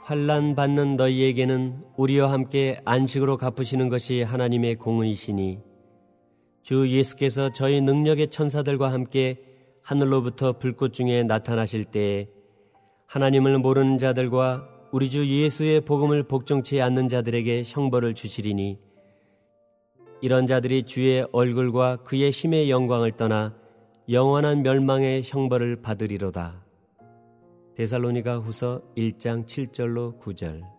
환난 받는 너희에게는 우리와 함께 안식으로 갚으시는 것이 하나님의 공의시니 주 예수께서 저희 능력의 천사들과 함께 하늘로부터 불꽃 중에 나타나실 때에 하나님을 모르는 자들과 우리 주 예수의 복음을 복종치 않는 자들에게 형벌을 주시리니 이런 자들이 주의 얼굴과 그의 힘의 영광을 떠나 영원한 멸망의 형벌을 받으리로다. 데살로니가 후서 1장 7절로 9절.